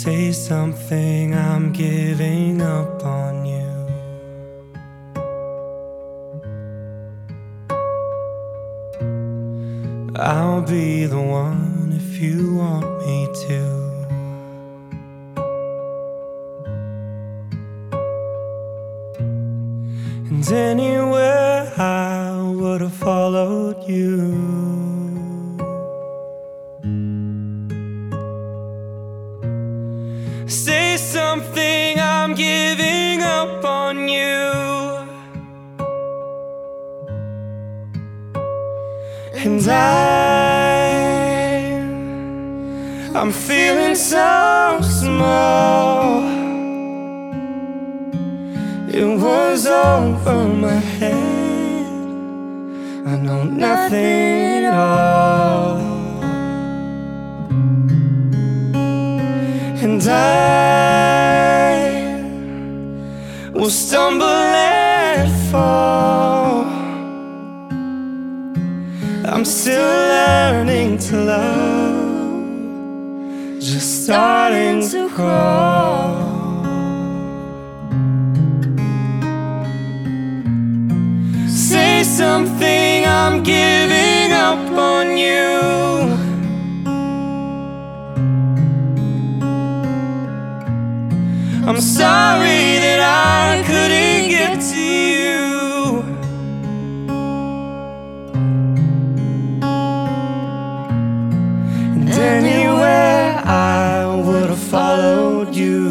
Say something, I'm giving up on you. I'll be the one if you want me to. And anywhere I would have followed you. Say something, I'm giving up on you. And I'm feeling so small. It was over my head. I know nothing at all. And I will stumble and fall. I'm still learning to love, just starting to crawl. Say something, I'm giving up on you. I'm sorry that I couldn't get to you. And anywhere I would have followed you.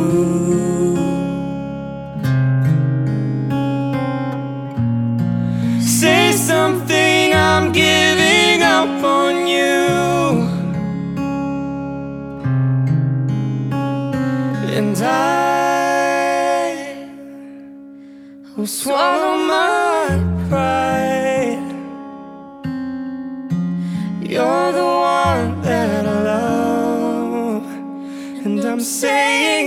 Say something, I'm giving up on you. And I will swallow my pride. You're the one that I love, and I'm saying